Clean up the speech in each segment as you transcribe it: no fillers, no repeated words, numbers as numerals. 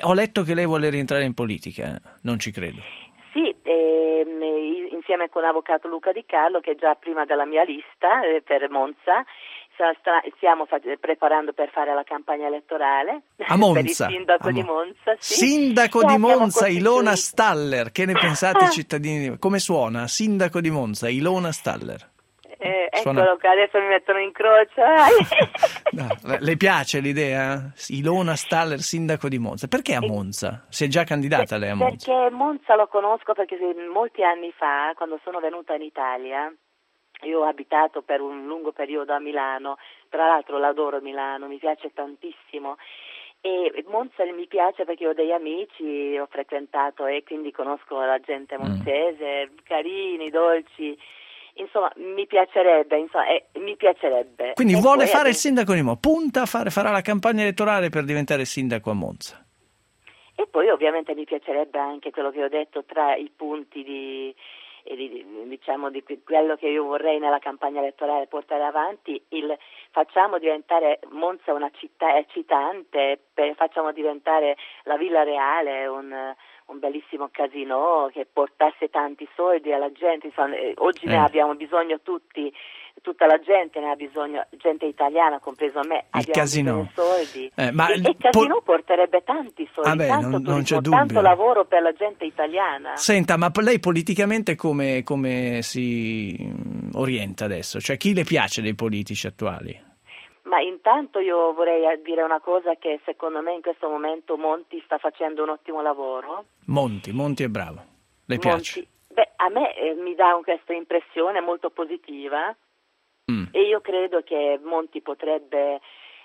ho letto che lei vuole rientrare in politica, non ci credo. Sì, insieme con l'avvocato Luca Di Carlo, che è già prima della mia lista per Monza, stiamo preparando per fare la campagna elettorale A Monza, per il sindaco di Monza. Sì. Sindaco Già di siamo Monza, Ilona costituiti. Staller, che ne pensate cittadini? Come suona? Sindaco di Monza, Ilona Staller. Suona... Eccolo qua, adesso mi mettono in croce. No, le piace l'idea? Ilona Staller, sindaco di Monza. Perché a Monza? Si è già candidata lei a Monza? Perché Monza lo conosco perché molti anni fa, quando sono venuta in Italia, io ho abitato per un lungo periodo a Milano, tra l'altro l'adoro Milano, mi piace tantissimo. E Monza mi piace perché ho dei amici, ho frequentato e quindi conosco la gente monzese, carini, dolci. Insomma, mi piacerebbe. Quindi E vuole poi fare il sindaco di Monza, punta farà la campagna elettorale per diventare sindaco a Monza. E poi ovviamente mi piacerebbe anche quello che ho detto tra i punti diciamo di quello che io vorrei nella campagna elettorale portare avanti, facciamo diventare Monza una città eccitante, facciamo diventare la Villa Reale un bellissimo casino che portasse tanti soldi alla gente. Insomma, oggi ne abbiamo bisogno tutti, tutta la gente ne ha bisogno, gente italiana, compreso me, il abbiamo casino. bisogno di soldi. Ma il casino porterebbe tanti soldi, tanto non c'è turismo, dubbio. tanto lavoro per la gente italiana. Senta, ma lei politicamente come si orienta adesso? Cioè, chi le piace dei politici attuali? Ma intanto io vorrei dire una cosa, che secondo me in questo momento Monti sta facendo un ottimo lavoro. Monti è bravo. Le piace? A me mi dà questa impressione molto positiva e io credo che Monti potrebbe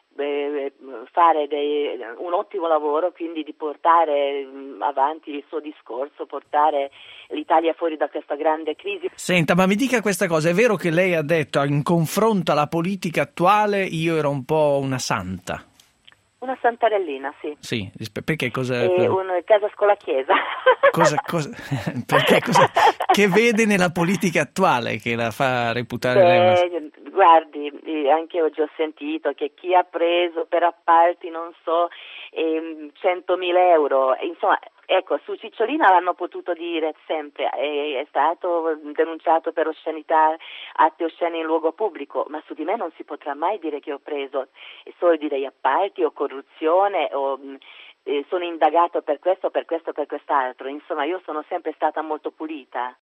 fare un ottimo lavoro, quindi di portare avanti il suo discorso, portare l'Italia fuori da questa grande crisi. Senta, ma mi dica questa cosa, è vero che lei ha detto in confronto alla politica attuale io ero un po' una santa? Una santarellina, sì. Sì, perché cosa... casa scuola chiesa. Perché che vede nella politica attuale che la fa reputare lei una... Guardi, anche oggi ho sentito che chi ha preso per appalti, non so, 100.000 euro, insomma, ecco, su Cicciolina l'hanno potuto dire sempre, è stato denunciato per oscenità, atti osceni in luogo pubblico, ma su di me non si potrà mai dire che ho preso soldi degli appalti o corruzione o... sono indagato per questo, per quest'altro, insomma io sono sempre stata molto pulita.